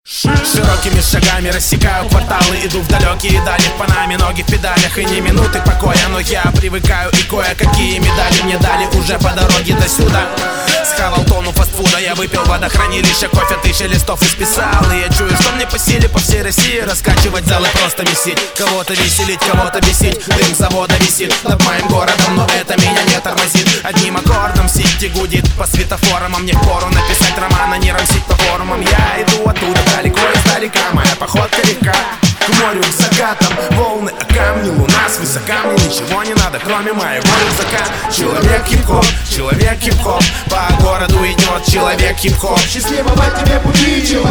Широкими шагами рассекаю кварталы, иду в далекие дали, в Панаме ноги в педалях и ни минуты покоя. Но я привыкаю и кое-какие медали мне дали уже по дороге до сюда. Схавал тонну фастфуда, я выпил водохранилище, кофе 1000 листов исписал. И я чую, что мне по силе по всей России раскачивать залы, просто месить. Кого-то веселить, кого-то бесить. Дым завода висит над моим городом, но это меня не тормозит. Одним аккордом сити гудит по светофорам, а мне впору написать роман, а не рамсить по форумам. Я иду оттуда далеко издалека, моя походка легка к морю, к закатам, волны о камни, луна свысока. Мне ничего не надо, кроме моего рюкзака. Человек хип-хоп, по городу идет человек хип-хоп. Счастливого тебе пути, человек.